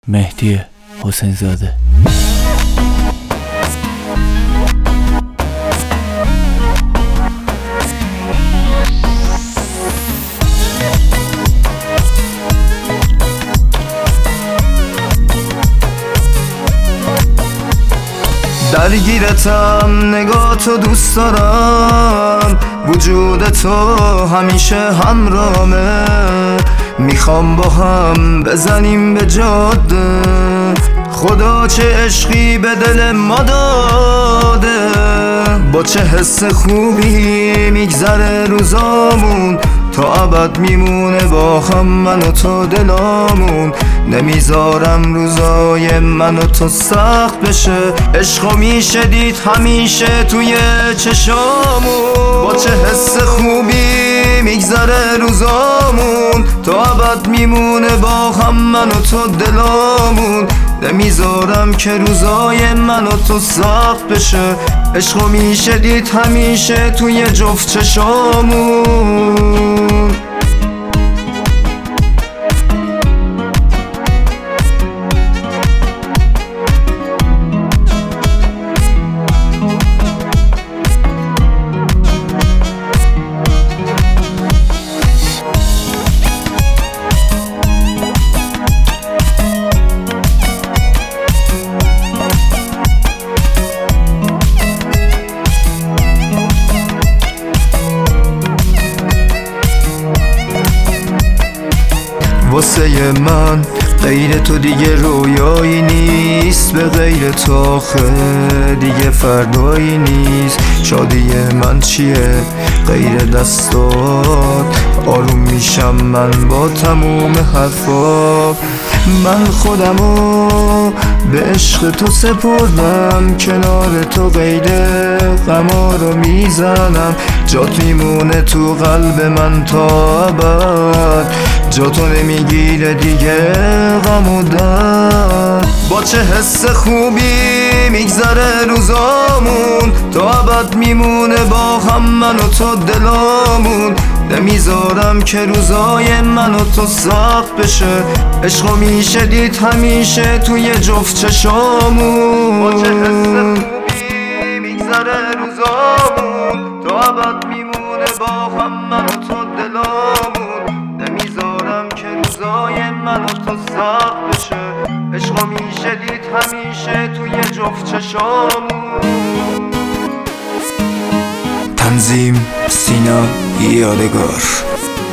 مهدی حسین زاده. درگیرتم، نگاه تو دوست دارم، وجود تو همیشه همرامه. میخوام با هم بزنیم به جاده، خدا چه عشقی به دل ما داده. با چه حس خوبی میگذره روزامون، تا ابد میمونه با هم من و تو دلامون. نمیذارم روزای من و تو سخت بشه، عشقو میشه دید همیشه توی چشامون. با چه حس خوبی میگذره روزامون، تا ابد میمونه با هم من و تو دلامون. نمیذارم که روزای من و تو سخت بشه، عشقو میشه دید همیشه توی جفت چشامون. واسه من غیر تو دیگه رویایی نیست، به غیر تو آخه دیگه فردایی نیست. شادی من چیه غیر دستات؟ آروم میشم من با تموم حرفات. من خودمو به عشق تو سپردم، کنار تو غیر غما رو میزنم. جات میمونه تو قلب من تا ابد، جا تو نمیگیره دیگه غم و درد. با چه حس خوبی میگذره روزامون، تا ابد میمونه با هم من و تو دلامون. نمیذارم که روزای من و تو سخت بشه، عشقو میشه دید همیشه توی جفت چشامون. با چه حس خوبی میگذره روزامون، تا ابد میمونه با هم من و تو دلامون. نمیذارم که روزای من و تو سخت بشه، عشقو میشه دید همیشه توی جفت چشامون. تنظیم سینا یادگار.